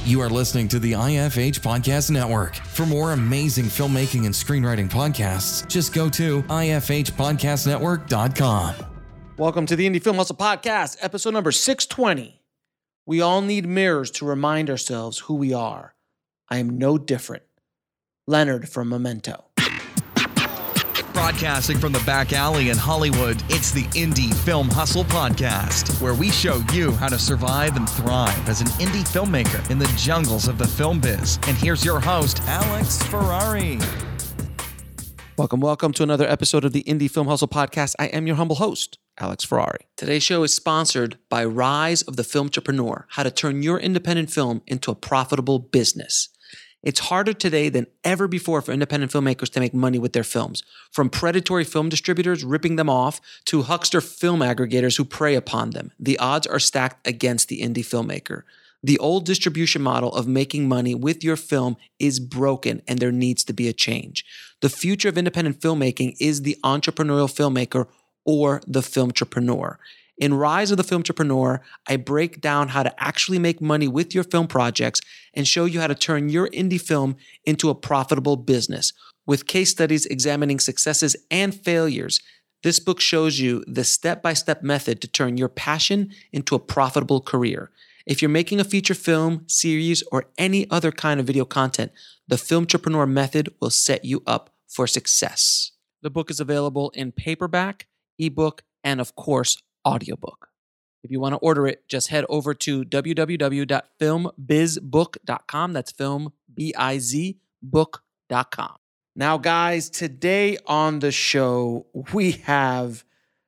You are listening to the IFH Podcast Network. For more amazing filmmaking and screenwriting podcasts, just go to ifhpodcastnetwork.com. Welcome to the Indie Film Hustle Podcast, episode number 620. We all need mirrors to remind ourselves who we are. I am no different. Leonard from Memento. Broadcasting from the back alley in Hollywood, it's the Indie Film Hustle Podcast, where we show you how to survive and thrive as an indie filmmaker in the jungles of the film biz. And here's your host, Alex Ferrari. Welcome to another episode of the Indie Film Hustle Podcast. I am your humble host, Alex Ferrari. Today's show is sponsored by Rise of the Filmtrepreneur, how to turn your independent film into a profitable business. It's harder today than ever before for independent filmmakers to make money with their films. From predatory film distributors ripping them off to huckster film aggregators who prey upon them, the odds are stacked against the indie filmmaker. The old distribution model of making money with your film is broken, and there needs to be a change. The future of independent filmmaking is the entrepreneurial filmmaker or the filmtrepreneur. In Rise of the Filmtrepreneur, I break down how to actually make money with your film projects and show you how to turn your indie film into a profitable business. With case studies examining successes and failures, this book shows you the step-by-step method to turn your passion into a profitable career. If you're making a feature film, series, or any other kind of video content, the Filmtrepreneur method will set you up for success. The book is available in paperback, ebook, and of course, audiobook. If you want to order it, just head over to www.filmbizbook.com. That's filmbizbook.com. Now, guys, today on the show, we have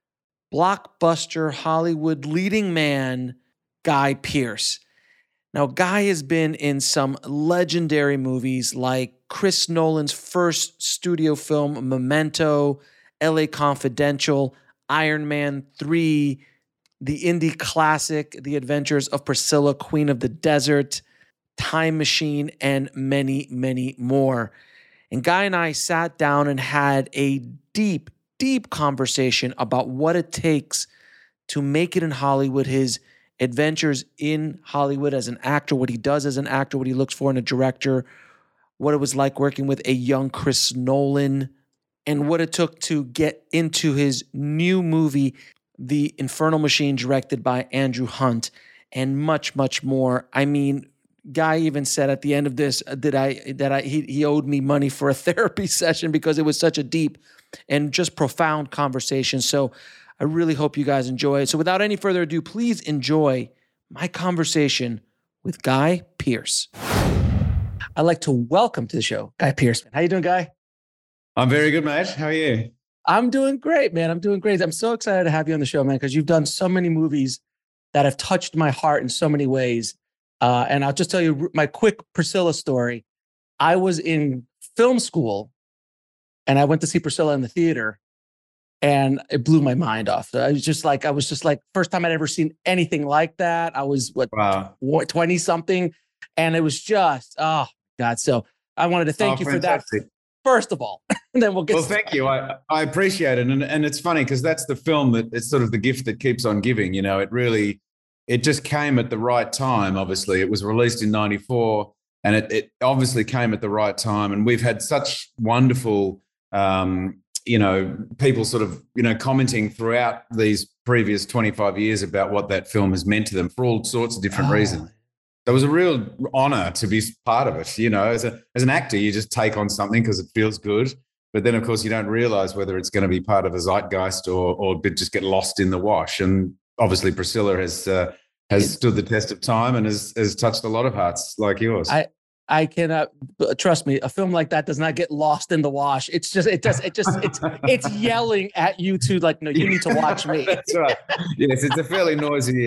blockbuster Hollywood leading man, Guy Pearce. Now, Guy has been in some legendary movies like Chris Nolan's first studio film, Memento, LA Confidential, Iron Man 3, the indie classic, The Adventures of Priscilla, Queen of the Desert, Time Machine, and many, many more. And Guy and I sat down and had a deep, deep conversation about what it takes to make it in Hollywood, his adventures in Hollywood as an actor, what he does as an actor, what he looks for in a director, what it was like working with a young Chris Nolan, and what it took to get into his new movie, The Infernal Machine, directed by Andrew Hunt, and much, much more. I mean, Guy even said at the end of this he owed me money for a therapy session because it was such a deep and just profound conversation. So I really hope you guys enjoy it. So without any further ado, please enjoy my conversation with Guy Pearce. I'd like to welcome to the show, Guy Pearce. How you doing, Guy? I'm very good, mate. How are you? I'm doing great, man. I'm doing great. I'm so excited to have you on the show, man, because you've done so many movies that have touched my heart in so many ways. And I'll just tell you my quick Priscilla story. I was in film school and I went to see Priscilla in the theater and it blew my mind off. I was just like, first time I'd ever seen anything like that. I was 20 something. And it was just, oh God. So I wanted to thank you fantastic. For that. First of all, and then we'll get. Well, thank you. I appreciate it, and it's funny because that's the film that it's sort of the gift that keeps on giving. You know, it just came at the right time. Obviously, it was released in '94, and it obviously came at the right time. And we've had such wonderful, people sort of commenting throughout these previous 25 years about what that film has meant to them for all sorts of different reasons. So it was a real honor to be part of it. You know, as an actor, you just take on something because it feels good. But then, of course, you don't realize whether it's going to be part of a zeitgeist or just get lost in the wash. And obviously, Priscilla has stood the test of time and has touched a lot of hearts like yours. I cannot trust me. A film like that does not get lost in the wash. It's yelling at you to like, no, you need to watch me. That's right. Yes, it's a fairly noisy.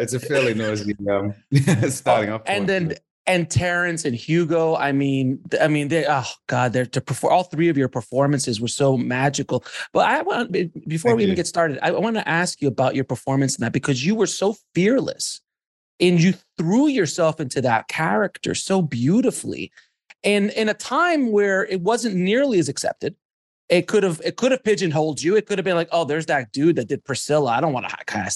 Starting off. And Terrence and Hugo. I mean, they. Oh God, all three of your performances were so magical. But before we even get started, I want to ask you about your performance in that because you were so fearless. And you threw yourself into that character so beautifully. And in a time where it wasn't nearly as accepted, it could have pigeonholed you. It could have been like, oh, there's that dude that did Priscilla. I don't want to cast him.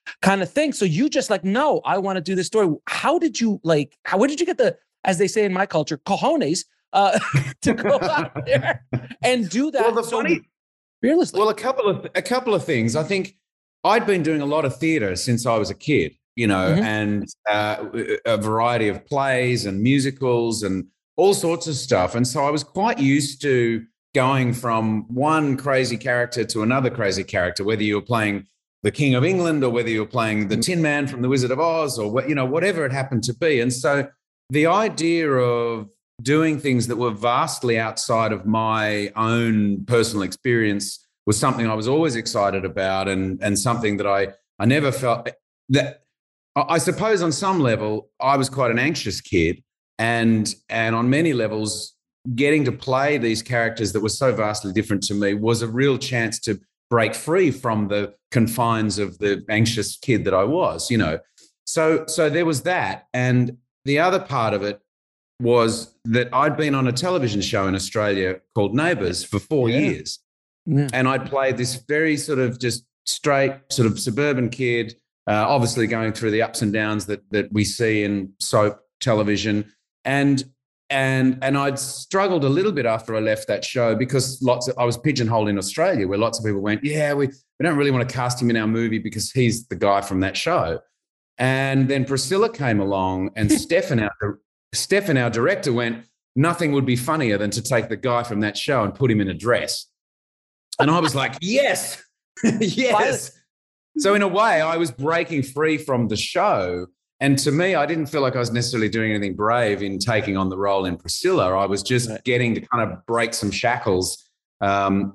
kind of thing. So you just like, no, I want to do this story. How did you where did you get the, as they say in my culture, cojones to go out there and do that? Well, fearlessly. Well, a couple of things. I think I'd been doing a lot of theater since I was a kid, and a variety of plays and musicals and all sorts of stuff. And so I was quite used to going from one crazy character to another crazy character, whether you were playing the King of England or whether you were playing the Tin Man from The Wizard of Oz or, whatever it happened to be. And so the idea of doing things that were vastly outside of my own personal experience was something I was always excited about, and something that I never felt that, I suppose on some level, I was quite an anxious kid, and on many levels, getting to play these characters that were so vastly different to me was a real chance to break free from the confines of the anxious kid that I was, So there was that. And the other part of it was that I'd been on a television show in Australia called Neighbours for 4 years. Yeah. And I'd played this very sort of just straight sort of suburban kid, obviously going through the ups and downs that we see in soap television. And I'd struggled a little bit after I left that show because I was pigeonholed in Australia, where lots of people went, yeah, we don't really want to cast him in our movie because he's the guy from that show. And then Priscilla came along, and Stefan, our director, went, nothing would be funnier than to take the guy from that show and put him in a dress. And I was like, yes, yes. So in a way, I was breaking free from the show. And to me, I didn't feel like I was necessarily doing anything brave in taking on the role in Priscilla. I was just getting to kind of break some shackles. In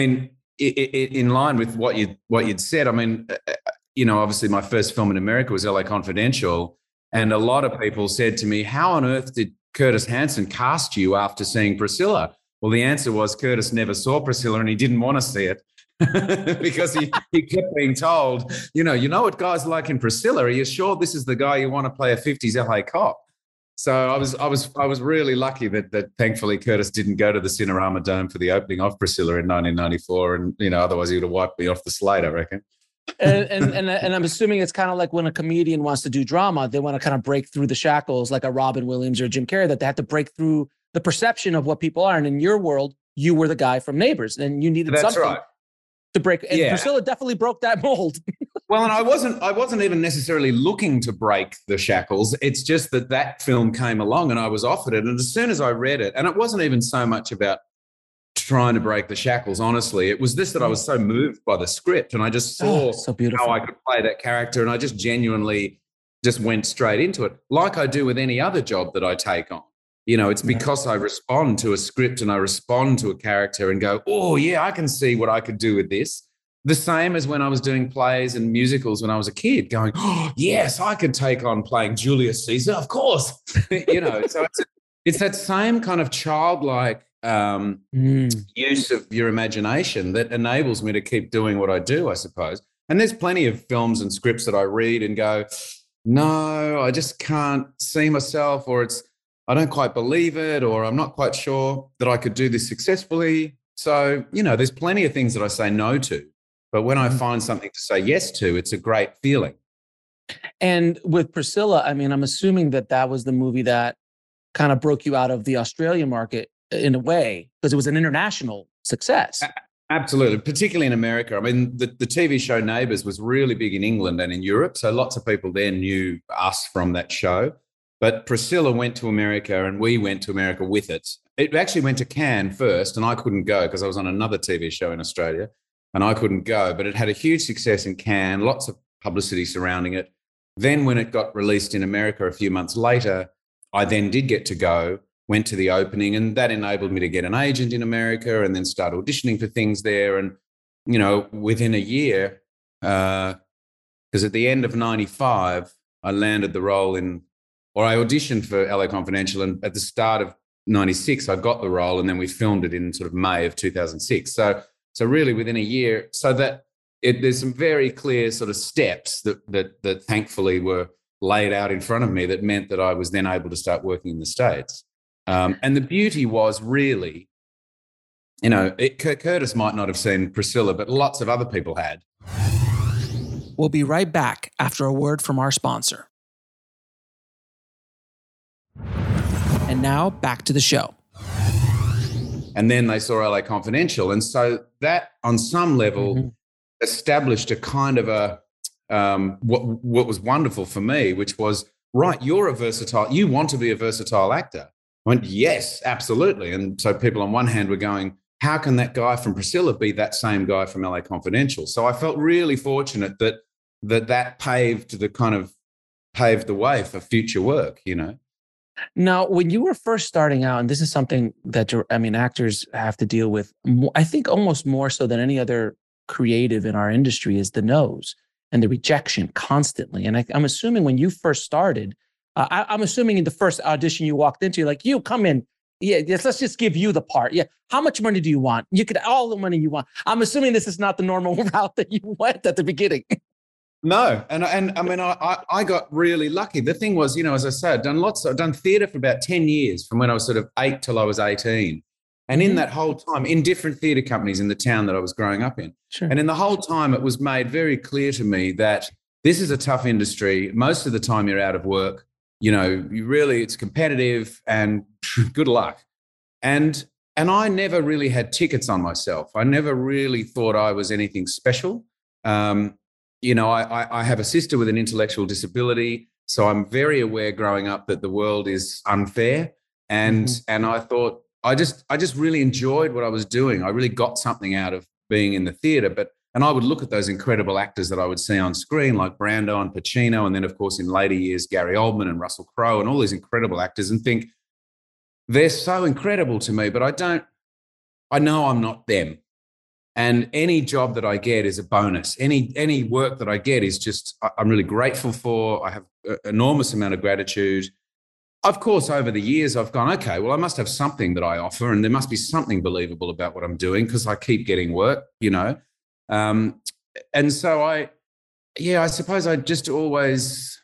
line with what you'd said, obviously my first film in America was LA Confidential. And a lot of people said to me, how on earth did Curtis Hanson cast you after seeing Priscilla? Well, the answer was Curtis never saw Priscilla and he didn't want to see it. Because he kept being told, you know what guys like in Priscilla? Are you sure this is the guy you want to play a 50s LA cop? So I was really lucky that thankfully Curtis didn't go to the Cinerama Dome for the opening of Priscilla in 1994, and otherwise he would have wiped me off the slate, I reckon. and I'm assuming it's kind of like when a comedian wants to do drama, they want to kind of break through the shackles, like a Robin Williams or Jim Carrey, that they have to break through the perception of what people are. And in your world, you were the guy from Neighbours, and you needed something. Right. To break, and Priscilla definitely broke that mold. Well, and I wasn't even necessarily looking to break the shackles. It's just that film came along and I was offered it. And as soon as I read it, and it wasn't even so much about trying to break the shackles, honestly, it was this, that I was so moved by the script, and I just saw how I could play that character, and I just genuinely just went straight into it, like I do with any other job that I take on. It's because I respond to a script and I respond to a character and go, oh, yeah, I can see what I could do with this. The same as when I was doing plays and musicals when I was a kid, going, oh, yes, I could take on playing Julius Caesar, of course. So it's that same kind of childlike use of your imagination that enables me to keep doing what I do, I suppose. And there's plenty of films and scripts that I read and go, no, I just can't see myself, or I don't quite believe it, or I'm not quite sure that I could do this successfully. So, there's plenty of things that I say no to, but when I find something to say yes to, it's a great feeling. And with Priscilla, I'm assuming that was the movie that kind of broke you out of the Australian market in a way, because it was an international success. Absolutely, particularly in America. The TV show Neighbours was really big in England and in Europe, so lots of people there knew us from that show. But Priscilla went to America and we went to America with it. It actually went to Cannes first, and I couldn't go because I was on another TV show in Australia and I couldn't go. But it had a huge success in Cannes, lots of publicity surrounding it. Then when it got released in America a few months later, I then did get to go, went to the opening, and that enabled me to get an agent in America and then start auditioning for things there. And, within a year, because at the end of 95, I landed the role I auditioned for LA Confidential, and at the start of 96, I got the role, and then we filmed it in sort of May of 2006. So really within a year, so that there's some very clear sort of steps that thankfully were laid out in front of me that meant that I was then able to start working in the States. And the beauty was really, Curtis might not have seen Priscilla, but lots of other people had. We'll be right back after a word from our sponsor. And now back to the show. And then they saw LA Confidential. And so that on some level established a kind of a, what was wonderful for me, which was, right, you're a versatile, you want to be a versatile actor. I went, yes, absolutely. And so people on one hand were going, how can that guy from Priscilla be that same guy from LA Confidential? So I felt really fortunate that paved the way for future work, you know. Now, when you were first starting out, and this is something that actors have to deal with, I think almost more so than any other creative in our industry, is the no's and the rejection constantly. And I'm assuming when you first started, I'm assuming in the first audition you walked into, you're like, you come in. Yeah, yes, let's just give you the part. Yeah. How much money do you want? You could all the money you want. I'm assuming this is not the normal route that you went at the beginning. No. And I mean, I got really lucky. The thing was, you know, as I said, I've done theatre for about 10 years from when I was sort of 8 till I was 18. And in that whole time, in different theatre companies in the town that I was growing up in. Sure. And in the whole time, it was made very clear to me that this is a tough industry. Most of the time you're out of work. You know, it's competitive and good luck. And I never really had tickets on myself. I never really thought I was anything special. You know, I have a sister with an intellectual disability. So I'm very aware growing up that the world is unfair. And I thought, I just really enjoyed what I was doing. I really got something out of being in the theatre. And I would look at those incredible actors that I would see on screen, like Brando and Pacino, and then, of course, in later years, Gary Oldman and Russell Crowe and all these incredible actors, and think, they're so incredible to me, but I know I'm not them. And any job that I get is a bonus. Any work that I get is just, I'm really grateful for. I have an enormous amount of gratitude. Of course, over the years, I've gone, okay, well, I must have something that I offer, and there must be something believable about what I'm doing because I keep getting work, you know. And so I suppose I've just always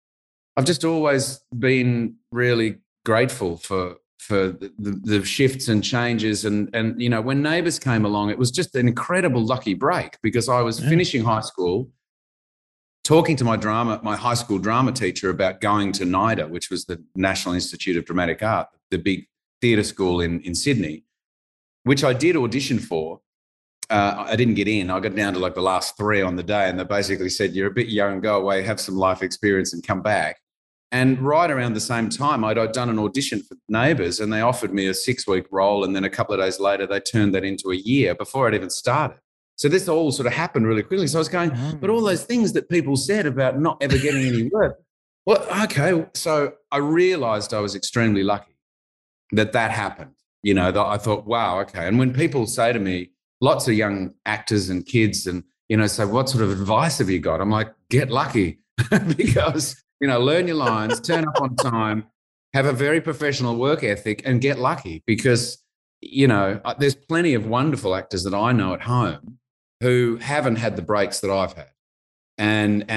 been really grateful for the shifts and changes. And, you know, when Neighbours came along, it was just an incredible lucky break because I was finishing high school, talking to my high school drama teacher about going to NIDA, which was the National Institute of Dramatic Art, the big theatre school in Sydney, which I did audition for. I didn't get in. I got down to like the last 3 on the day, and they basically said, you're a bit young, go away, have some life experience and come back. And right around the same time, I'd done an audition for Neighbours, and they offered me a 6-week role. And then a couple of days later, they turned that into a year before I'd even started. So this all sort of happened really quickly. So I was going, but all those things that people said about not ever getting any work. Well, okay. So I realized I was extremely lucky that happened. You know, I thought, wow, okay. And when people say to me, lots of young actors and kids, and, you know, say, what sort of advice have you got? I'm like, get lucky because, you know, learn your lines, turn up on time, have a very professional work ethic, and get lucky because, you know, there's plenty of wonderful actors that I know at home who haven't had the breaks that I've had. And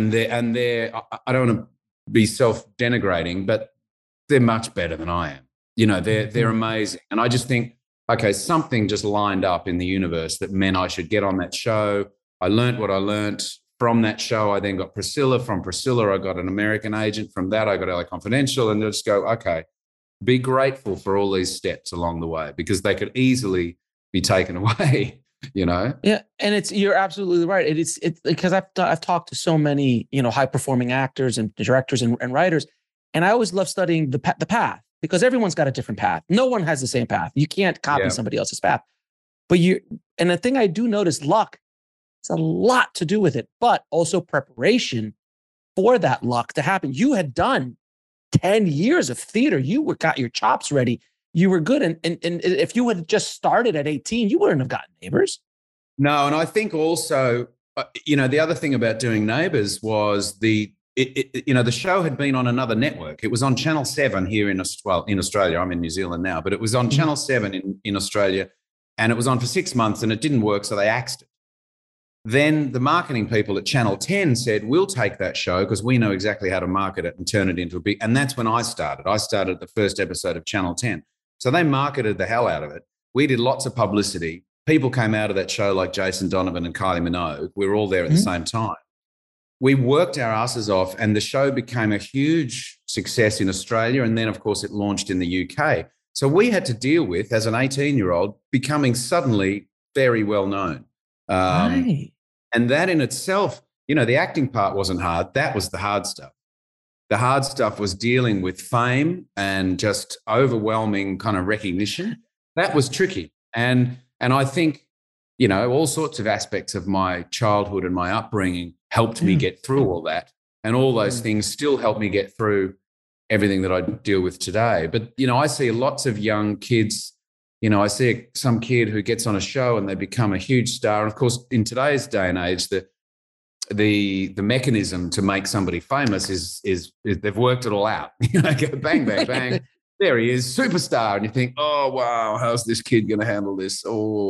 they're I don't want to be self-denigrating, but they're much better than I am. You know, they're amazing. And I just think, okay, something just lined up in the universe that meant I should get on that show. I learned what I learned from that show. I then got Priscilla. From Priscilla, I got an American agent. From that, I got LA Confidential. And just go, okay, be grateful for all these steps along the way because they could easily be taken away, you know? Yeah. And you're absolutely right. It's because I've talked to so many, you know, high-performing actors and directors and writers, and I always love studying the path. Because everyone's got a different path. No one has the same path. You can't copy somebody else's path. But and the thing I do notice, luck has a lot to do with it, but also preparation for that luck to happen. You had done 10 years of theater. You got your chops ready. You were good. And if you had just started at 18, you wouldn't have gotten Neighbours. No, and I think also, you know, the other thing about doing Neighbours was you know, the show had been on another network. It was on Channel 7 here in Australia. I'm in New Zealand now, but it was on Channel 7 in Australia, and it was on for 6 months and it didn't work, so they axed it. Then the marketing people at Channel 10 said, we'll take that show because we know exactly how to market it and turn it into a big, and that's when I started. I started the first episode of Channel 10. So they marketed the hell out of it. We did lots of publicity. People came out of that show like Jason Donovan and Kylie Minogue. We were all there at the same time. we worked our asses off, and the show became a huge success in Australia. And then, of course, it launched in the UK. So we had to deal with, as an 18-year-old, becoming suddenly very well known. Right. And that in itself, the acting part wasn't hard. That was the hard stuff. The hard stuff was dealing with fame and just overwhelming kind of recognition. That was tricky. And I think, all sorts of aspects of my childhood and my upbringing helped me get through all that. And all those things still help me get through everything that I deal with today. But, I see lots of young kids, I see some kid who gets on a show and they become a huge star. And of course, in today's day and age, the mechanism to make somebody famous is they've worked it all out. Go bang, bang, bang. There he is, superstar. And you think, oh, wow, how's this kid going to handle this?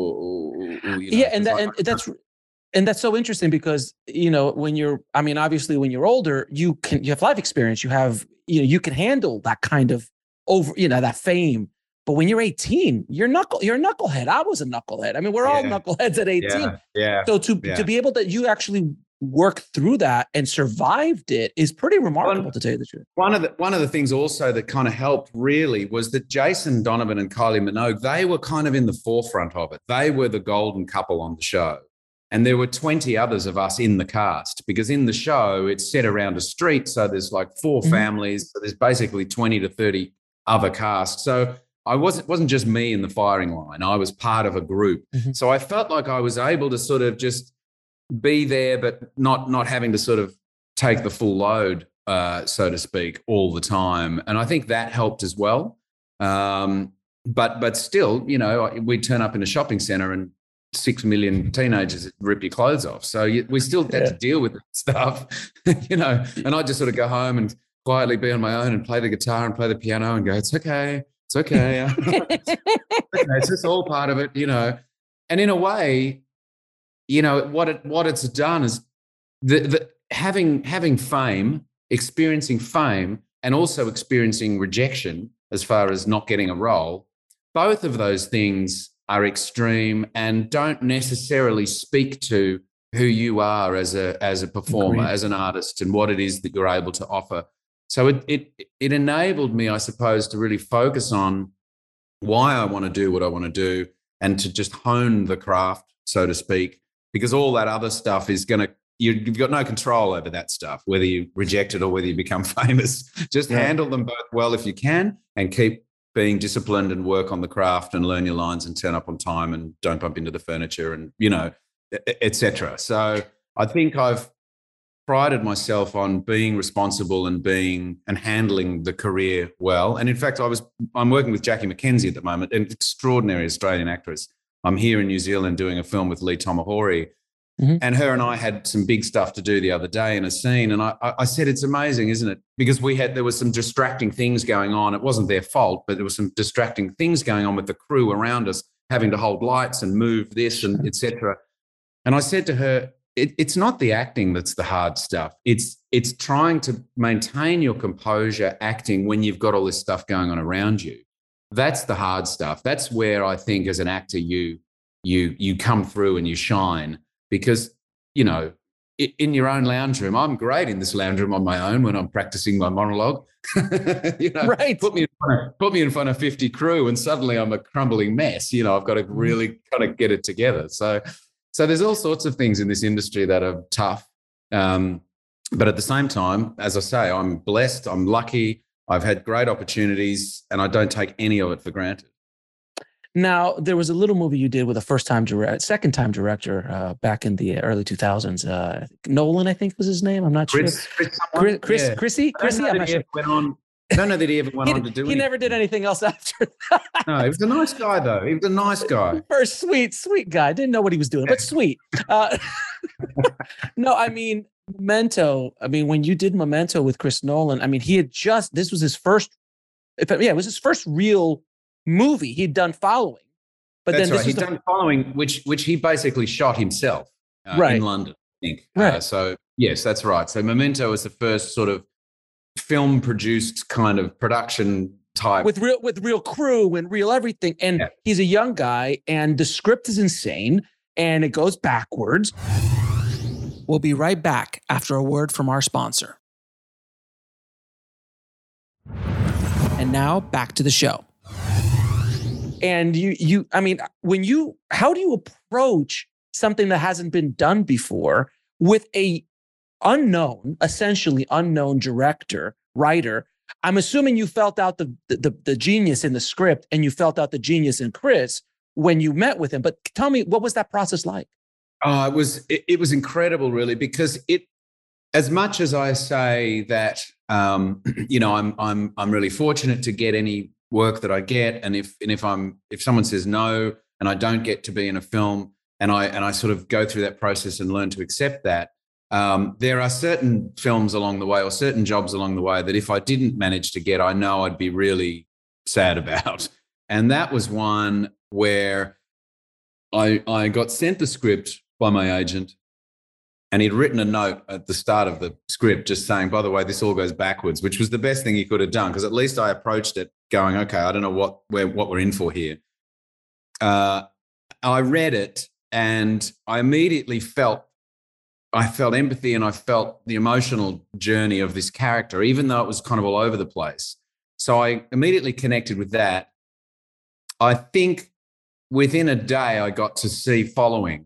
And that's so interesting because, obviously when you're older, you have life experience. You have, you can handle that kind of that fame. But when you're 18, you're a knucklehead. I was a knucklehead. I mean, we're all knuckleheads at 18. Yeah. So to be able to, you actually work through that and survived it is pretty remarkable, to tell you the truth. One of the things also that kind of helped really was that Jason Donovan and Kylie Minogue, they were kind of in the forefront of it. They were the golden couple on the show. And there were 20 others of us in the cast, because in the show, it's set around a street. So there's like 4 families. So there's basically 20 to 30 other casts. So I wasn't just me in the firing line. I was part of a group. So I felt like I was able to sort of just be there, but not having to sort of take the full load, so to speak, all the time. And I think that helped as well. But still, we'd turn up in a shopping centre and 6 million teenagers rip your clothes off. So we still had to deal with that stuff, and I just sort of go home and quietly be on my own and play the guitar and play the piano and go, it's okay. It's okay. It's just all part of it, And in a way, what it's done is having fame, experiencing fame, and also experiencing rejection as far as not getting a role. Both of those things are extreme and don't necessarily speak to who you are as a performer, as an artist, and what it is that you're able to offer. So it enabled me, I suppose, to really focus on why I want to do what I want to do and to just hone the craft, so to speak, because all that other stuff is you've got no control over that stuff, whether you reject it or whether you become famous. Just handle them both well if you can, and keep being disciplined and work on the craft and learn your lines and turn up on time and don't bump into the furniture and, et cetera. So I think I've prided myself on being responsible and handling the career well. And in fact, I'm working with Jackie McKenzie at the moment, an extraordinary Australian actress. I'm here in New Zealand doing a film with Lee Tomahori, and her and I had some big stuff to do the other day in a scene. And I said, it's amazing, isn't it? Because there was some distracting things going on. It wasn't their fault, but there was some distracting things going on with the crew around us, having to hold lights and move this and et cetera. And I said to her, it's not the acting that's the hard stuff. It's trying to maintain your composure acting when you've got all this stuff going on around you. That's the hard stuff. That's where I think as an actor you come through and you shine, because in your own lounge room, I'm great in this lounge room on my own when I'm practicing my monologue. Right. Put me in front of 50 crew and suddenly I'm a crumbling mess. I've got to really kind of get it together. So there's all sorts of things in this industry that are tough. But at the same time, as I say, I'm blessed, I'm lucky, I've had great opportunities, and I don't take any of it for granted. Now, there was a little movie you did with a second-time director back in the early 2000s. Nolan, I think was his name. I'm not sure. Chrissy? I'm not sure. I don't know that he ever went on to do anything. He never did anything else after that. No, he was a nice guy, though. He was a nice guy. First, sweet guy. Didn't know what he was doing, but sweet. No, I mean, Memento. I mean, when you did Memento with Chris Nolan, I mean, this was his first, it was his first real movie he'd done Following. But That's then right. He'd done Following, which he basically shot himself in London, I think. Right. So, yes, that's right. So Memento was the first sort of film-produced kind of production type. With real crew and real everything. And he's a young guy, and the script is insane, and it goes backwards. We'll be right back after a word from our sponsor. And now back to the show. And how do you approach something that hasn't been done before with a essentially unknown director, writer? I'm assuming you felt out the genius in the script and you felt out the genius in Chris when you met with him. But tell me, what was that process like? It was incredible, really, because as much as I say that, I'm really fortunate to get any work that I get, and if someone says no and I don't get to be in a film, and I sort of go through that process and learn to accept that, there are certain films along the way or certain jobs along the way that if I didn't manage to get, I know I'd be really sad about. And that was one where I got sent the script by my agent, and he'd written a note at the start of the script just saying, by the way, this all goes backwards, which was the best thing he could have done, because at least I approached it going, okay, I don't know what we're in for here. I read it and I immediately felt empathy, and I felt the emotional journey of this character, even though it was kind of all over the place. So I immediately connected with that. I think within a day I got to see Following,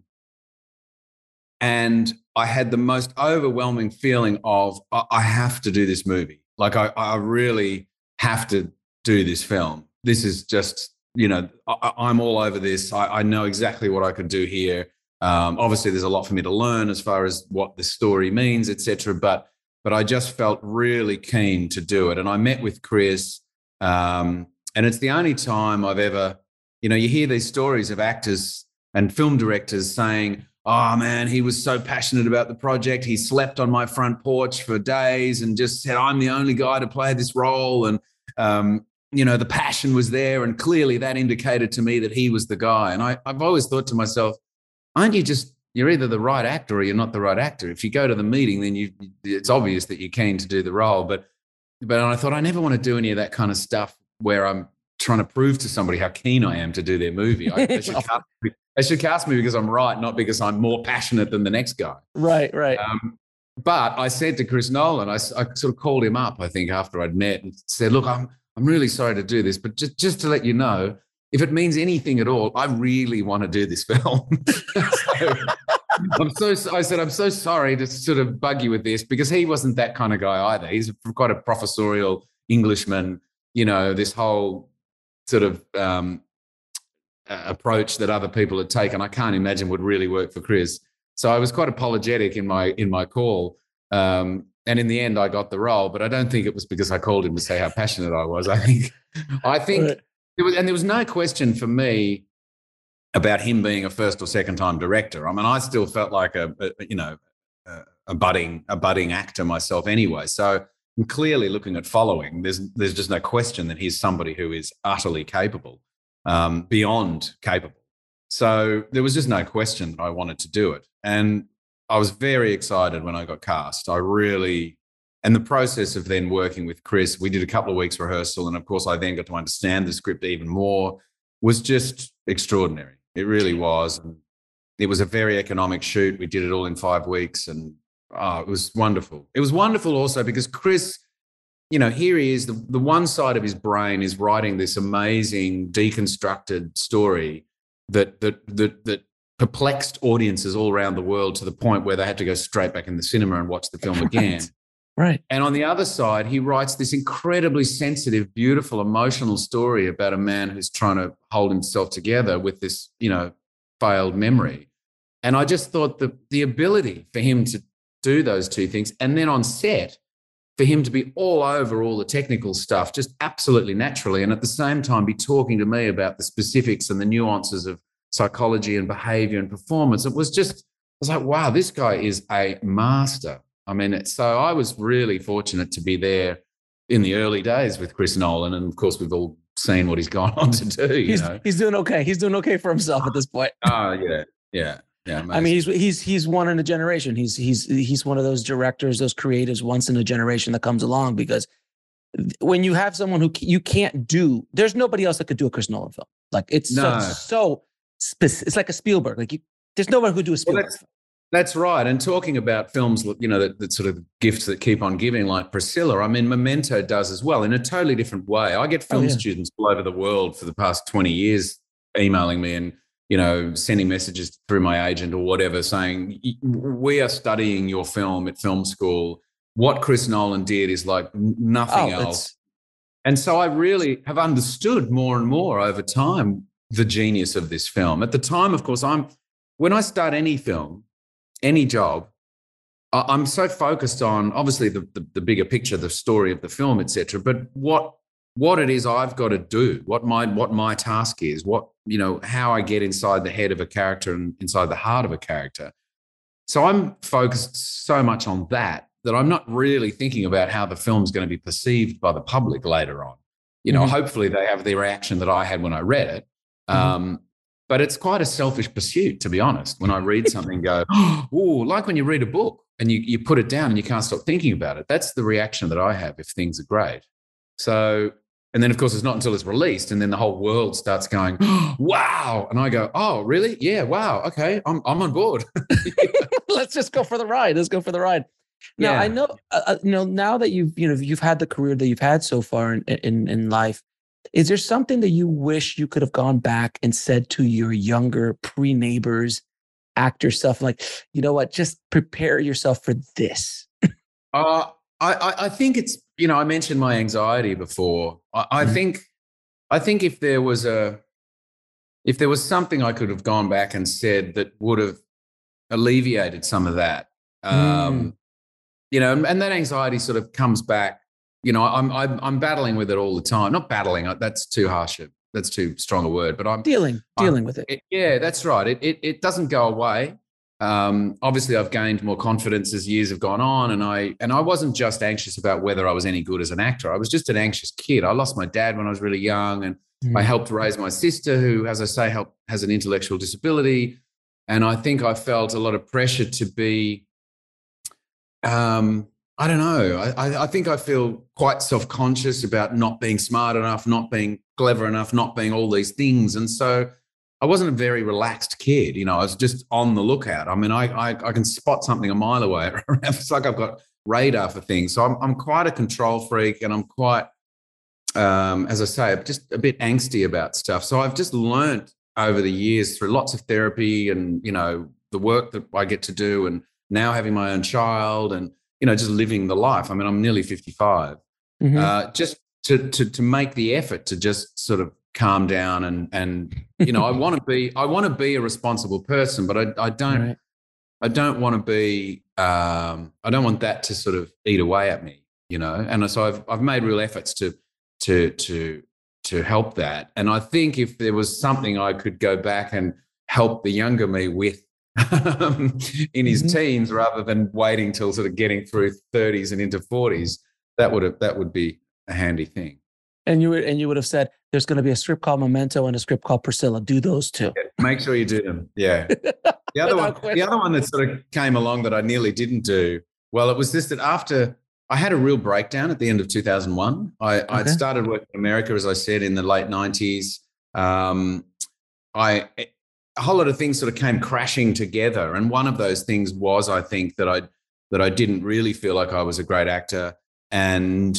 and I had the most overwhelming feeling of, I have to do this movie. Like, I really have to do this film. This is just, I'm all over this. I know exactly what I could do here. Obviously, there's a lot for me to learn as far as what the story means, etc. But I just felt really keen to do it. And I met with Chris, and it's the only time I've ever, you hear these stories of actors and film directors saying, oh man, he was so passionate about the project. He slept on my front porch for days and just said, I'm the only guy to play this role. And, the passion was there. And clearly that indicated to me that he was the guy. And I've always thought to myself, you're either the right actor or you're not the right actor. If you go to the meeting, then it's obvious that you're keen to do the role. But I thought, I never want to do any of that kind of stuff where I'm trying to prove to somebody how keen I am to do their movie. They should cast me because I'm right, not because I'm more passionate than the next guy. Right. But I said to Chris Nolan, I sort of called him up, I think, after I'd met, and said, look, I'm really sorry to do this, but just to let you know, if it means anything at all, I really want to do this film. I'm so sorry to sort of bug you with this, because he wasn't that kind of guy either. He's quite a professorial Englishman, this whole sort of approach that other people had taken, I can't imagine would really work for Chris. So I was quite apologetic in my call. And in the end, I got the role, but I don't think it was because I called him to say how passionate I was. I think there was no question for me about him being a first or second time director. I mean, I still felt like a budding actor myself anyway. So I'm clearly looking at Following. There's just no question that he's somebody who is utterly capable. Beyond capable. So there was just no question that I wanted to do it. And I was very excited when I got cast. And the process of then working with Chris, we did a couple of weeks rehearsal. And of course, I then got to understand the script even more, was just extraordinary. It really was. And it was a very economic shoot. We did it all in 5 weeks, and it was wonderful. It was wonderful also because Chris, here he is, the one side of his brain is writing this amazing deconstructed story that perplexed audiences all around the world to the point where they had to go straight back in the cinema and watch the film again. Right. And on the other side, he writes this incredibly sensitive, beautiful, emotional story about a man who's trying to hold himself together with this, failed memory. And I just thought that the ability for him to do those two things, and then on set, for him to be all over all the technical stuff, just absolutely naturally, and at the same time be talking to me about the specifics and the nuances of psychology and behavior and performance. I was like, wow, this guy is a master. I mean, so I was really fortunate to be there in the early days with Chris Nolan. And of course, we've all seen what he's gone on to do. He's doing okay. He's doing okay for himself at this point. Oh, yeah. Amazing. I mean, he's one in a generation. He's one of those directors, those creatives, once in a generation that comes along, because when you have someone who you can't do, there's nobody else that could do a Chris Nolan film. Like it's like a Spielberg. Like there's nobody who could do a Spielberg film. That's right. And talking about films, you know, that sort of gifts that keep on giving, like Priscilla, I mean, Memento does as well in a totally different way. I get film students all over the world for the past 20 years emailing me and, you know, sending messages through my agent or whatever saying, we are studying your film at film school. What Chris Nolan did is like nothing else. And so I really have understood more and more over time the genius of this film. At the time, of course, when I start any film, any job, I'm so focused on obviously the bigger picture, the story of the film, etc. But what it is I've got to do, what my task is, how I get inside the head of a character and inside the heart of a character. So I'm focused so much on that I'm not really thinking about how the film is going to be perceived by the public later on. You know, hopefully they have the reaction that I had when I read it. But it's quite a selfish pursuit, to be honest. When I read something and go, oh, like when you read a book and you put it down and you can't stop thinking about it. That's the reaction that I have if things are great. So, and then, of course, it's not until it's released and then the whole world starts going, wow. And I go, oh, really? Yeah, wow. Okay, I'm on board. Let's just go for the ride. Now, I know, now that you've had the career that you've had so far in life, is there something that you wish you could have gone back and said to your younger pre-Neighbors actor stuff? Like, you know what, just prepare yourself for this. I think it's, I mentioned my anxiety before. I think if there was something I could have gone back and said that would have alleviated some of that, and that anxiety sort of comes back. I'm battling with it all the time. Not battling, that's too harsh. That's too strong a word, but I'm dealing with it. Yeah, that's right. It doesn't go away. Obviously I've gained more confidence as years have gone on. And I wasn't just anxious about whether I was any good as an actor. I was just an anxious kid. I lost my dad when I was really young and I helped raise my sister who, as I say, has an intellectual disability. And I think I felt a lot of pressure to be, I don't know. I think I feel quite self-conscious about not being smart enough, not being clever enough, not being all these things. And so I wasn't a very relaxed kid. I was just on the lookout. I mean, I can spot something a mile away. It's like I've got radar for things. So I'm quite a control freak and I'm quite, as I say, just a bit angsty about stuff. So I've just learned over the years through lots of therapy and, the work that I get to do and now having my own child and, just living the life. I mean, I'm nearly 55. Just to make the effort to just sort of calm down and I want to be a responsible person, but I don't want to be I don't want that to sort of eat away at me, And so I've made real efforts to help that. And I think if there was something I could go back and help the younger me with in his teens rather than waiting till sort of getting through 30s and into 40s, that would be a handy thing. And you would have said, there's going to be a script called Memento and a script called Priscilla. Do those two. Yeah, make sure you do them. Yeah. The other one that sort of came along that I nearly didn't do, well, it was this, that after I had a real breakdown at the end of 2001. I'd started working in America, as I said, in the late 90s. A whole lot of things sort of came crashing together. And one of those things was, I think, that I didn't really feel like I was a great actor. And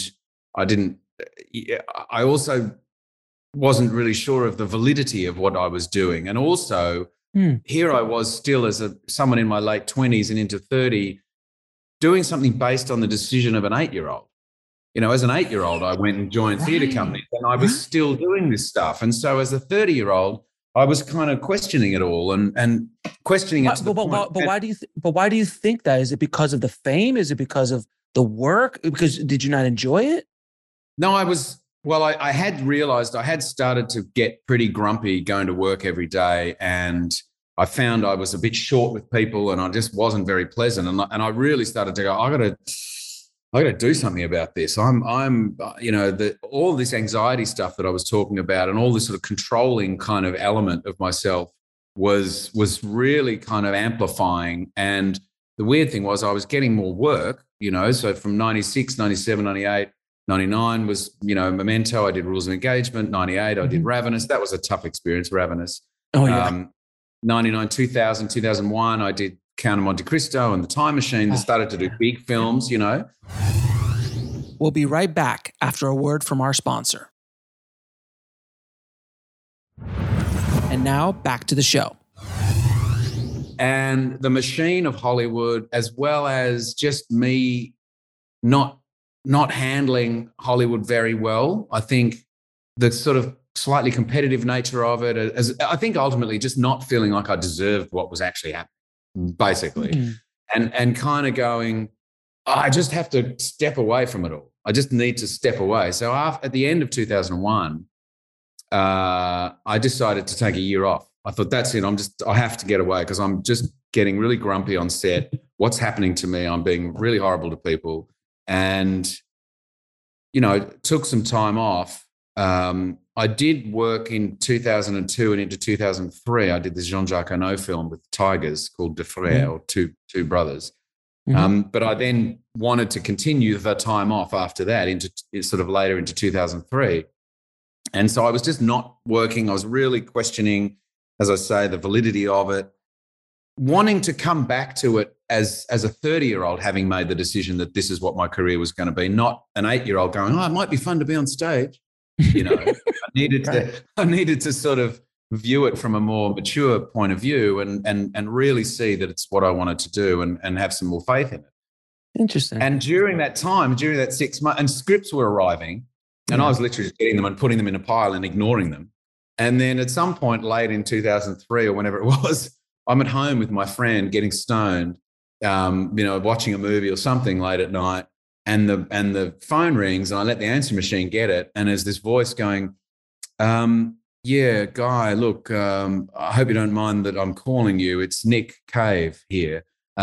I also wasn't really sure of the validity of what I was doing. And also here I was still as someone in my late 20s and into 30 doing something based on the decision of an 8-year-old. As an 8-year-old, I went and joined theatre companies and I was still doing this stuff. And so as a 30-year-old, I was kind of questioning it all and questioning it. But why do you think that? Is it because of the fame? Is it because of the work? Because did you not enjoy it? No, I had realized I had started to get pretty grumpy going to work every day. And I found I was a bit short with people and I just wasn't very pleasant. And I really started to go, I got to do something about this. All this anxiety stuff that I was talking about and all this sort of controlling kind of element of myself was really kind of amplifying. And the weird thing was I was getting more work, so from 96, 97, 98, 99 was, Memento. I did Rules of Engagement. 98, I did Ravenous. That was a tough experience, Ravenous. Oh, yeah. 99, 2000, 2001, I did Count of Monte Cristo and The Time Machine. They started to do big films, you know. We'll be right back after a word from our sponsor. And now back to the show. And the machine of Hollywood, as well as just me not handling Hollywood very well. I think the sort of slightly competitive nature of it, as I think ultimately just not feeling like I deserved what was actually happening, basically. And kind of going, I just have to step away from it all. I just need to step away. So at the end of 2001, I decided to take a year off. I thought, that's it. I have to get away because I'm just getting really grumpy on set. What's happening to me? I'm being really horrible to people. And, you know, took some time off. I did work in 2002 and into 2003. I did this Jean-Jacques Annaud film with Tigers called De Frères, or two brothers. But I then wanted to continue the time off after that into sort of later into 2003. And so I was just not working. I was really questioning, as I say, the validity of it, wanting to come back to it as a 30-year-old, having made the decision that this is what my career was going to be, not an 8-year-old going, it might be fun to be on stage. You know, I needed to sort of view it from a more mature point of view and really see that it's what I wanted to do and have some more faith in it. Interesting. And during that time, during that 6 months, and scripts were arriving, and I was literally just getting them and putting them in a pile and ignoring them. And then at some point late in 2003 or whenever it was, I'm at home with my friend getting stoned, you know, watching a movie or something late at night, and the phone rings and I let the answer machine get it. And there's this voice going, yeah, Guy, look, I hope you don't mind that I'm calling you. It's Nick Cave here.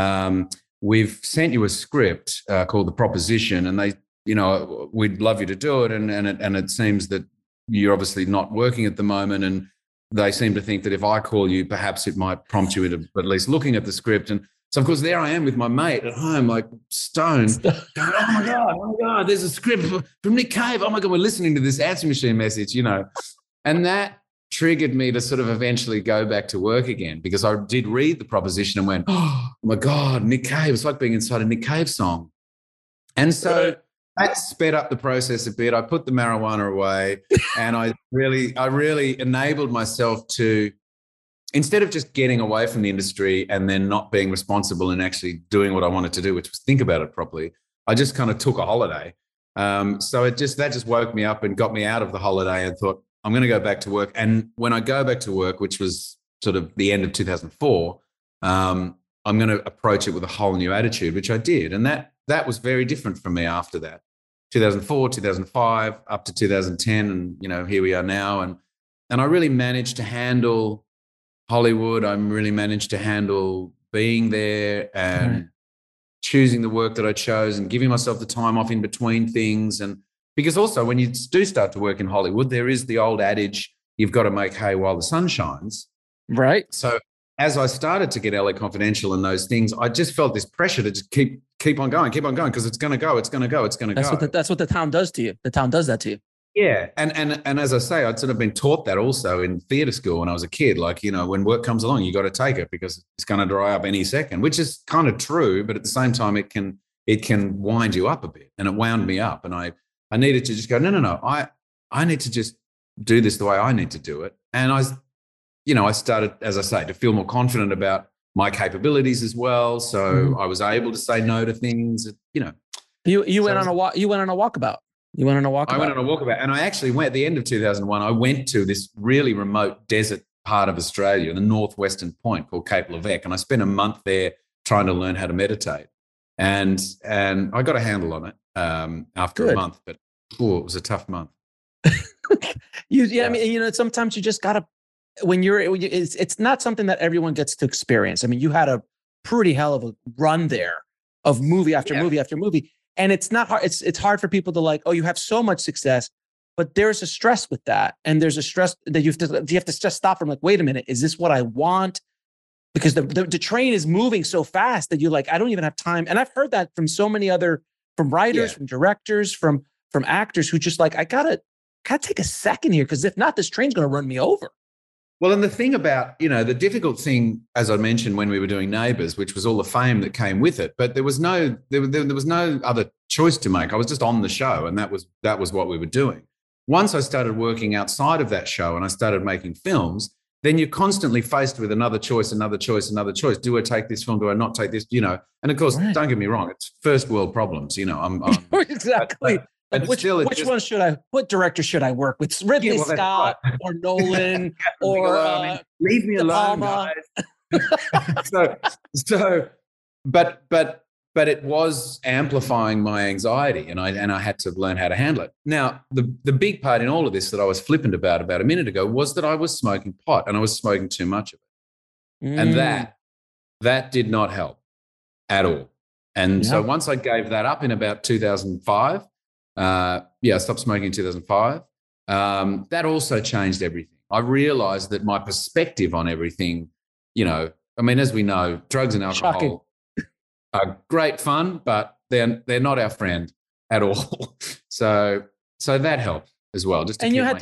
We've sent you a script called The Proposition, and they, you know, we'd love you to do it. And it seems that you're obviously not working at the moment, and they seem to think that if I call you, perhaps it might prompt you into at least looking at the script. And so, of course, there I am with my mate at home, like stoned, going, oh my God, there's a script from Nick Cave. Oh my God, we're listening to this answer machine message, you know. And that triggered me to sort of eventually go back to work again, because I did read The Proposition and went, oh my God, Nick Cave. It's like being inside a Nick Cave song. And so that sped up the process a bit. I put the marijuana away, and I really enabled myself to, instead of just getting away from the industry and then not being responsible and actually doing what I wanted to do, which was think about it properly, I just kind of took a holiday. So that just woke me up and got me out of the holiday, and thought, I'm going to go back to work. And when I go back to work, which was sort of the end of 2004, I'm going to approach it with a whole new attitude, which I did. And that was very different from me after that. 2004, 2005, up to 2010. And, you know, here we are now. And I really managed to handle Hollywood. I really managed to handle being there and choosing the work that I chose and giving myself the time off in between things. And because also when you do start to work in Hollywood, there is the old adage, you've got to make hay while the sun shines. Right. So as I started to get LA Confidential and those things, I just felt this pressure to just keep on going, because it's going to go, it's going to go. That's what the town does to you. The town does that to you. Yeah. And as I say, I'd sort of been taught that also in theatre school when I was a kid. Like, you know, when work comes along, you got to take it because it's going to dry up any second, which is kind of true. But at the same time, it can wind you up a bit, and it wound me up. And I needed to just go, no. I need to just do this the way I need to do it. And I started, as I say, to feel more confident about my capabilities as well. So I was able to say no to things, you know. You went on a walk. You went on a walkabout. I went on a walkabout. And I actually went at the end of 2001. I went to this really remote desert part of Australia, the northwestern point called Cape Levesque. And I spent a month there trying to learn how to meditate. And I got a handle on it after a month, but it was a tough month. I mean, you know, sometimes you just got to, it's not something that everyone gets to experience. I mean, you had a pretty hell of a run there of movie after movie after movie. And it's not hard. It's hard for people to like, oh, you have so much success, but there's a stress with that. And there's a stress that you have to just stop from like, wait a minute, is this what I want? Because the train is moving so fast that you're like, I don't even have time. And I've heard that from so many from writers, from directors, from actors who just like, I gotta take a second here. Cause if not, this train's going to run me over. Well, and the thing about, the difficult thing, as I mentioned when we were doing Neighbours, which was all the fame that came with it, but there was no other choice to make. I was just on the show, and that was what we were doing. Once I started working outside of that show and I started making films, then you're constantly faced with another choice. Do I take this film? Do I not take this? And of course, Don't get me wrong, it's first world problems. I'm exactly. But which one should I? What director should I work with? Ridley Scott or Nolan or leave me alone, guys. But it was amplifying my anxiety, and I had to learn how to handle it. Now, the big part in all of this that I was flippant about a minute ago was that I was smoking pot, and I was smoking too much of it, and that did not help at all. And so once I gave that up in about 2005. I stopped smoking in 2005. That also changed everything. I realized that my perspective on everything, as we know, drugs and alcohol are great fun, but they're not our friend at all. So that helped as well. You had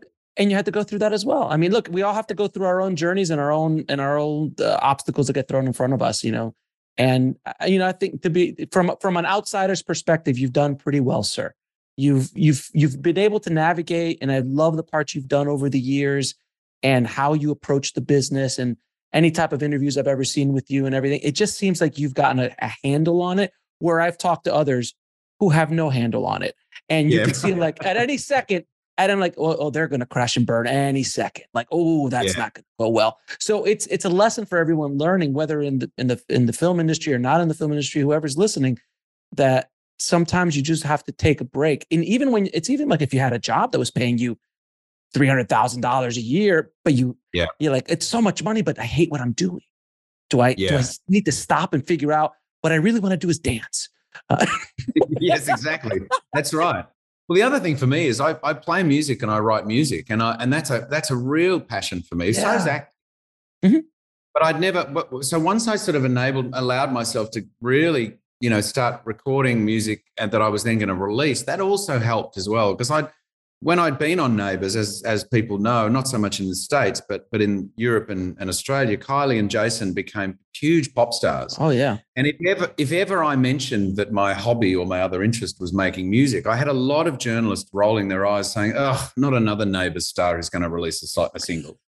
to go through that as well. I mean, look, we all have to go through our own journeys and our own obstacles that get thrown in front of us, And I think to be from an outsider's perspective, you've done pretty well, sir. You've been able to navigate, and I love the parts you've done over the years and how you approach the business and any type of interviews I've ever seen with you and everything. It just seems like you've gotten a handle on it, where I've talked to others who have no handle on it, and you can see like at any second. And I'm like, oh, they're going to crash and burn any second. Like, oh, that's not going to go well. So it's a lesson for everyone learning, whether in the film industry or not in the film industry, whoever's listening, that sometimes you just have to take a break. And even even like if you had a job that was paying you $300,000 a year, but you're like, it's so much money, but I hate what I'm doing. Do I need to stop and figure out what I really want to do is dance? Yes, exactly. That's right. Well, the other thing for me is I play music and I write music, and that's a real passion for me. So is acting. Mm-hmm. But so once I sort of allowed myself to really, start recording music and that I was then going to release, that also helped as well. Because when I'd been on Neighbours, as people know, not so much in the States, but in Europe and Australia, Kylie and Jason became huge pop stars. Oh, yeah. And if ever I mentioned that my hobby or my other interest was making music, I had a lot of journalists rolling their eyes saying, oh, not another Neighbours star who's going to release a single.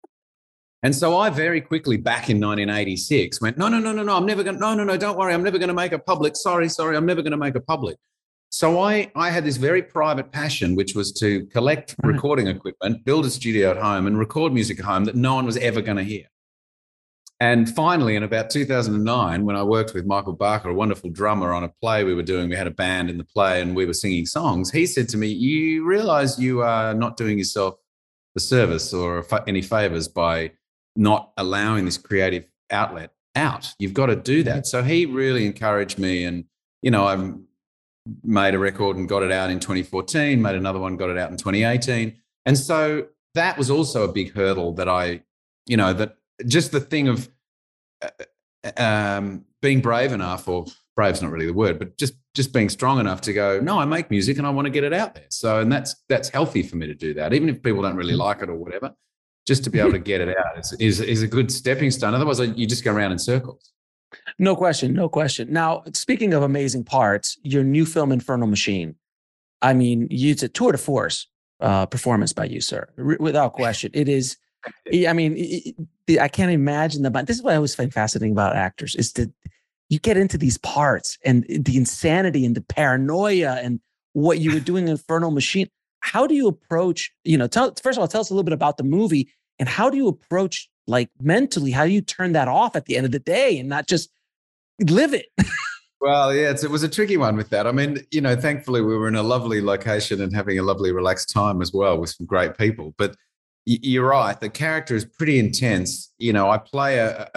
And so I very quickly, back in 1986, went, no, I'm never going to, no, don't worry, I'm never going to make it public. Sorry, I'm never going to make it public. So I had this very private passion, which was to collect recording equipment, build a studio at home, and record music at home that no one was ever going to hear. And finally, in about 2009, when I worked with Michael Barker, a wonderful drummer, on a play we were doing, we had a band in the play and we were singing songs, he said to me, you realize you are not doing yourself the service or any favors by not allowing this creative outlet out. You've got to do that. So he really encouraged me, and, I made a record and got it out in 2014, made another one, got it out in 2018. And so that was also a big hurdle that that just the thing of being brave enough, or brave's not really the word, but just being strong enough to go, no, I make music and I want to get it out there. So, and that's healthy for me to do that, even if people don't really like it or whatever, just to be able to get it out is a good stepping stone. Otherwise, you just go around in circles. No question. Now, speaking of amazing parts, your new film, Infernal Machine, I mean, it's a tour de force performance by you, sir, without question. It is, I mean, I can't imagine this is what I always find fascinating about actors, is that you get into these parts and the insanity and the paranoia and what you were doing in Infernal Machine. How do you approach, first of all, tell us a little bit about the movie, and how do you approach, like, mentally, how do you turn that off at the end of the day and not just live it? Well, yeah, it was a tricky one with that. I mean, thankfully we were in a lovely location and having a lovely relaxed time as well with some great people. But you're right, the character is pretty intense. I play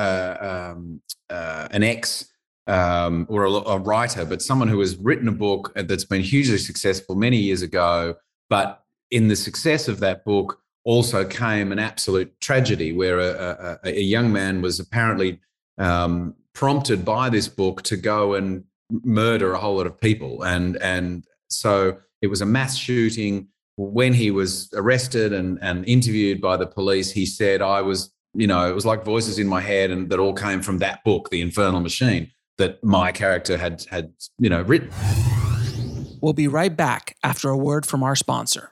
an ex or a writer, but someone who has written a book that's been hugely successful many years ago. But in the success of that book also came an absolute tragedy where a young man was apparently prompted by this book to go and murder a whole lot of people. And so it was a mass shooting. when he was arrested and interviewed by the police, he said, I was, it was like voices in my head, and that all came from that book, The Infernal Machine, that my character had written. We'll be right back after a word from our sponsor.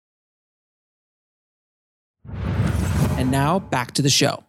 And now back to the show.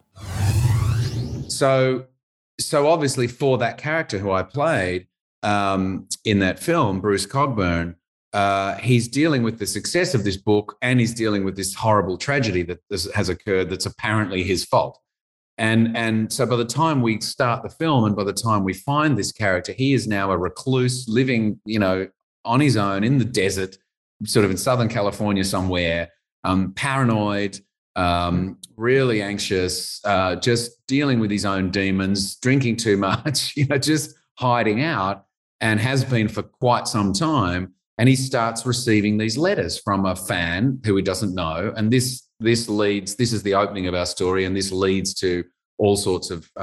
So obviously for that character who I played in that film, Bruce Cogburn, he's dealing with the success of this book, and he's dealing with this horrible tragedy that has occurred that's apparently his fault. And so by the time we start the film and by the time we find this character, he is now a recluse living, on his own in the desert, sort of in Southern California somewhere, paranoid, really anxious, just dealing with his own demons, drinking too much, just hiding out, and has been for quite some time. And he starts receiving these letters from a fan who he doesn't know. And this is the opening of our story, and this leads to all sorts of,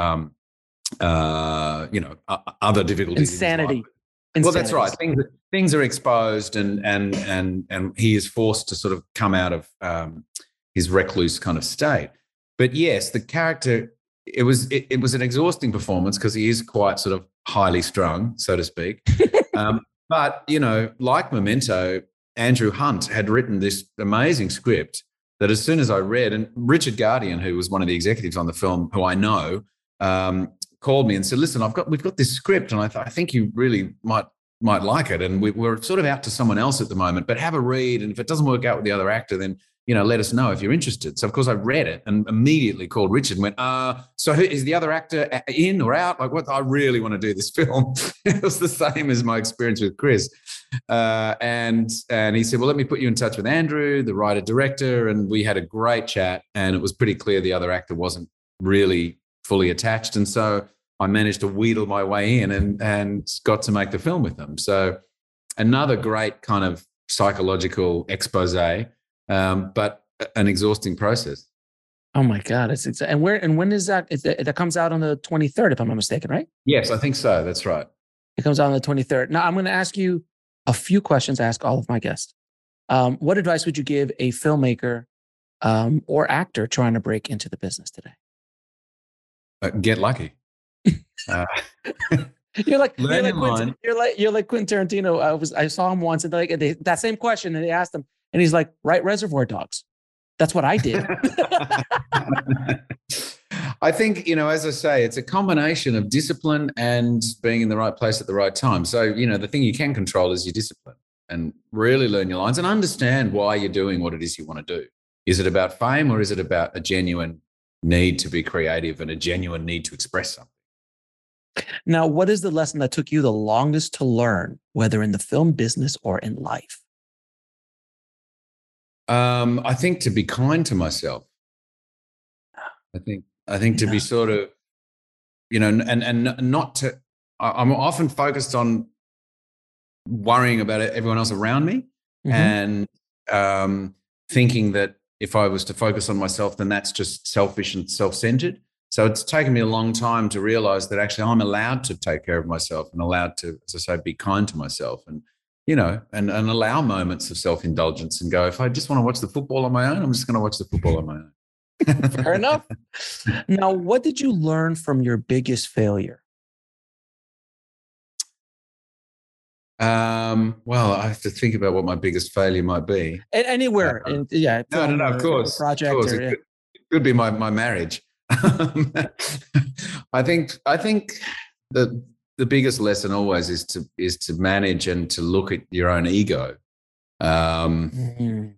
other difficulties. Insanity. Well, that's right. Things are exposed, and he is forced to sort of come out of his recluse kind of state. But yes, the character, it was an exhausting performance because he is quite sort of highly strung, so to speak. But, like Memento, Andrew Hunt had written this amazing script that as soon as I read, and Richard Guardian, who was one of the executives on the film, who I know, called me and said, listen, we've got this script, and I think you really might like it. And we're sort of out to someone else at the moment, but have a read. And if it doesn't work out with the other actor, then, let us know if you're interested. So, of course, I read it and immediately called Richard and went, so is the other actor in or out? Like, what? I really want to do this film. It was the same as my experience with Chris. And he said, well, let me put you in touch with Andrew, the writer-director. And we had a great chat, and it was pretty clear the other actor wasn't really fully attached. And so I managed to wheedle my way in and got to make the film with them. So another great kind of psychological expose, but an exhausting process. Oh my God. And when is that? That comes out on the 23rd, if I'm not mistaken, right? Yes, I think so. That's right. It comes out on the 23rd. Now I'm going to ask you a few questions I ask all of my guests. What advice would you give a filmmaker or actor trying to break into the business today? Get lucky. You're like Quentin Tarantino. I saw him once, and that same question, and they asked him, and he's like, "Write Reservoir Dogs." That's what I did. I think, as I say, it's a combination of discipline and being in the right place at the right time. So, the thing you can control is your discipline, and really learn your lines and understand why you're doing what it is you want to do. Is it about fame, or is it about a genuine need to be creative and a genuine need to express something? Now, what is the lesson that took you the longest to learn, whether in the film business or in life? I think to be kind to myself. I think to be sort of, and not to, I'm often focused on worrying about everyone else around me, and thinking that if I was to focus on myself, then that's just selfish and self-centered. So it's taken me a long time to realize that actually I'm allowed to take care of myself and allowed to, as I say, be kind to myself and, and allow moments of self-indulgence and go, if I just want to watch the football on my own, I'm just going to watch the football on my own. Fair enough. Now, what did you learn from your biggest failure? Well, I have to think about what my biggest failure might be. Anywhere. No, of course. Project. Of course. It could be my marriage. I think that the biggest lesson always is to manage and to look at your own ego. And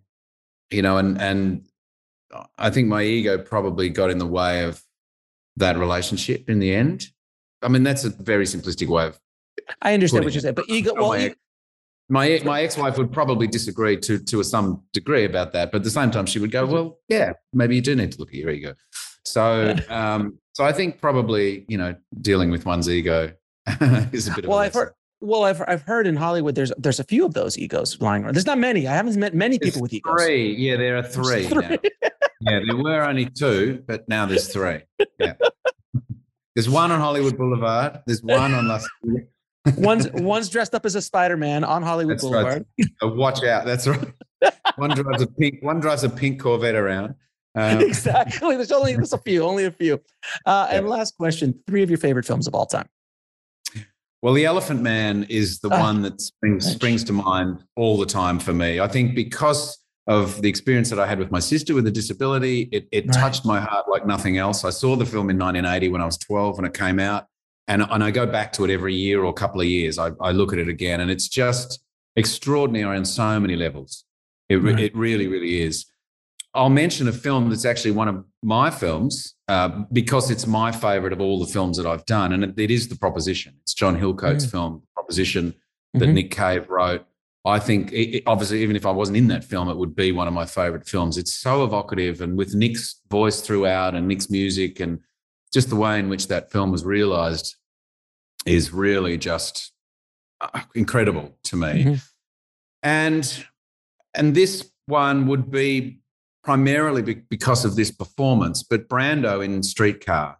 I think my ego probably got in the way of that relationship in the end. I mean, that's a very simplistic way of. I understand what you said, but ego. Well, my ex-wife would probably disagree to some degree about that, but at the same time, she would go, "Well, yeah, maybe you do need to look at your ego." So, so I think probably dealing with one's ego is a bit of a lesson. I've heard in Hollywood there's a few of those egos lying around. There's not many. I haven't met many people with egos. Three, yeah, there are three. Now. Yeah, there were only two, but now there's three. Yeah, there's one on Hollywood Boulevard. There's one on Las. One's dressed up as a Spider-Man on Hollywood Boulevard. Right. So watch out. That's right. One drives a pink Corvette around. Exactly. There's only a few. And last question: 3 of your favorite films of all time. Well, The Elephant Man is the one that springs to mind all the time for me. I think because of the experience that I had with my sister with a disability, it touched my heart like nothing else. I saw the film in 1980 when I was 12 when it came out, and I go back to it every year or a couple of years. I look at it again, and it's just extraordinary on so many levels. It really, really is. I'll mention a film that's actually one of my films because it's my favorite of all the films that I've done. And it is The Proposition. It's John Hillcoat's film, Proposition, that Nick Cave wrote. I think, obviously, even if I wasn't in that film, it would be one of my favorite films. It's so evocative, and with Nick's voice throughout and Nick's music and just the way in which that film was realized is really just incredible to me. And this one would be primarily because of this performance, but Brando in Streetcar.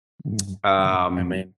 I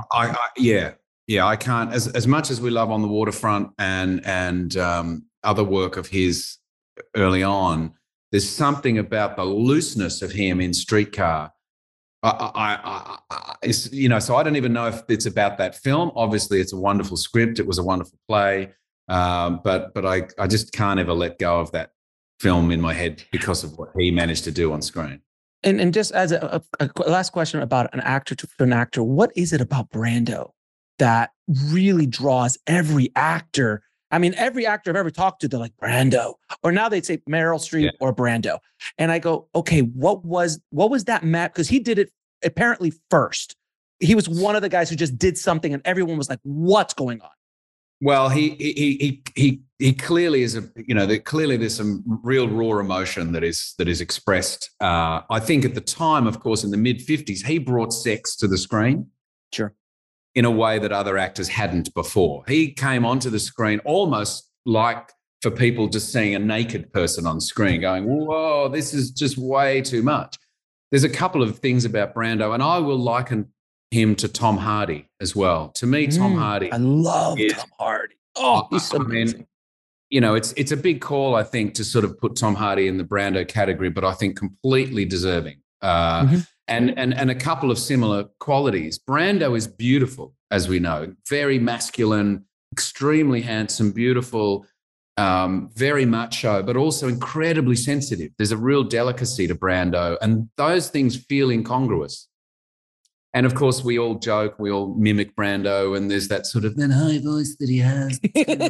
can't, as much as we love On the Waterfront and other work of his early on, there's something about the looseness of him in Streetcar. So I don't even know if it's about that film. Obviously, it's a wonderful script. It was a wonderful play, but I just can't ever let go of that film in my head because of what he managed to do on screen. And just as a last question about an actor to an actor, what is it about Brando that really draws every actor? I mean, every actor I've ever talked to, they're like Brando, or now they'd say Meryl Streep or Brando. And I go, okay, what was that map? Because he did it apparently first. He was one of the guys who just did something, and everyone was like, "What's going on?" Well, he clearly is clearly there's some real raw emotion that is expressed. I think at the time, of course, in the mid-50s, he brought sex to the screen. Sure. In a way that other actors hadn't before. He came onto the screen almost like for people just seeing a naked person on screen going, whoa, this is just way too much. There's a couple of things about Brando, and I will liken him to Tom Hardy as well. To me, Tom Hardy. I love Tom Hardy. Oh, he's so amazing. It's a big call, I think, to sort of put Tom Hardy in the Brando category, but I think completely deserving. And a couple of similar qualities. Brando is beautiful, as we know, very masculine, extremely handsome, beautiful, very macho, but also incredibly sensitive. There's a real delicacy to Brando, and those things feel incongruous. And of course, we all joke, we all mimic Brando, and there's that sort of that high voice that he has.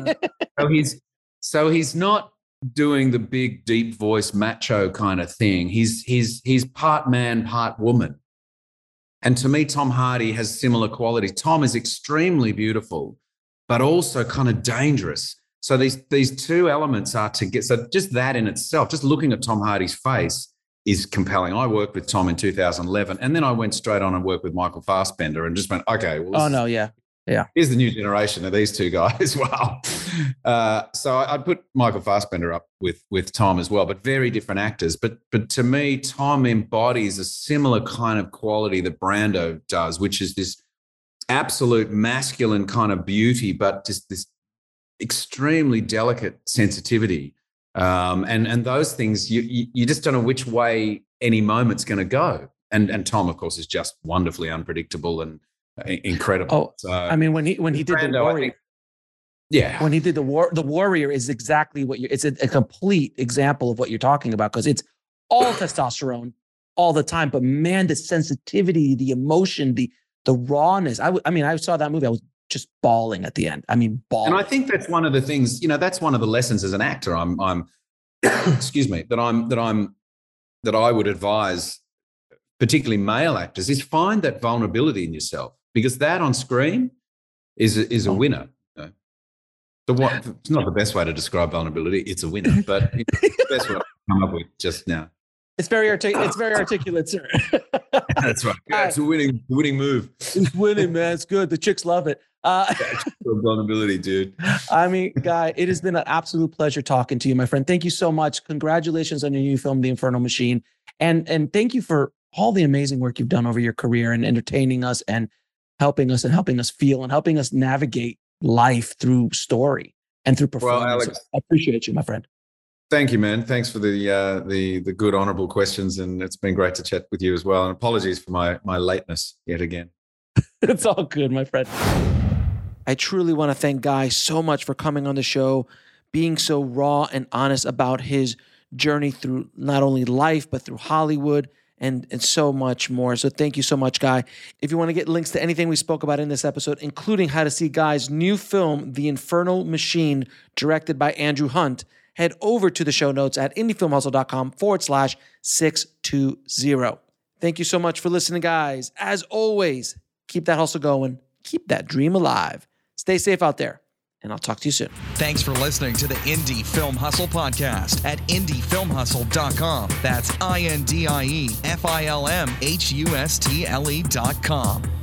So he's not doing the big, deep voice, macho kind of thing. He's part man, part woman. And to me, Tom Hardy has similar qualities. Tom is extremely beautiful, but also kind of dangerous. So these two elements are together. So just that in itself, just looking at Tom Hardy's face is compelling. I worked with Tom in 2011, and then I went straight on and worked with Michael Fassbender and just went, okay. Well, here's the new generation of these two guys. Wow. So I'd put Michael Fassbender up with Tom as well, but very different actors. But to me, Tom embodies a similar kind of quality that Brando does, which is this absolute masculine kind of beauty, but just this extremely delicate sensitivity. And those things, you just don't know which way any moment's going to go. And Tom, of course, is just wonderfully unpredictable and incredible. Oh, so, I mean, when he did Brando, the Warrior, when he did the Warrior is exactly what it's a complete example of what you're talking about, because it's all testosterone all the time. But man, the sensitivity, the emotion, the rawness. I saw that movie. I was just bawling at the end. I mean, bawling. And I think that's one of the things, that's one of the lessons as an actor I'm excuse me, that I would advise, particularly male actors, is find that vulnerability in yourself, because that on screen is a winner. It's not the best way to describe vulnerability. It's a winner, but it's the best way to come up with just now. It's very articulate, sir. That's right. Yeah, it's a winning move. It's winning, man. It's good. The chicks love it. Vulnerability, dude. I mean, Guy, it has been an absolute pleasure talking to you, my friend. Thank you so much. Congratulations on your new film, The Infernal Machine. And thank you for all the amazing work you've done over your career and entertaining us and helping us feel and helping us navigate life through story and through performance. Well, Alex, I appreciate you, my friend. Thank you, man. Thanks for the good, honourable questions, and it's been great to chat with you as well. And apologies for my lateness yet again. It's all good, my friend. I truly want to thank Guy so much for coming on the show, being so raw and honest about his journey through not only life, but through Hollywood and so much more. So thank you so much, Guy. If you want to get links to anything we spoke about in this episode, including how to see Guy's new film, The Infernal Machine, directed by Andrew Hunt, head over to the show notes at indiefilmhustle.com/620. Thank you so much for listening, guys. As always, keep that hustle going. Keep that dream alive. Stay safe out there, and I'll talk to you soon. Thanks for listening to the Indie Film Hustle podcast at indiefilmhustle.com. That's INDIEFILMHUSTLE.com.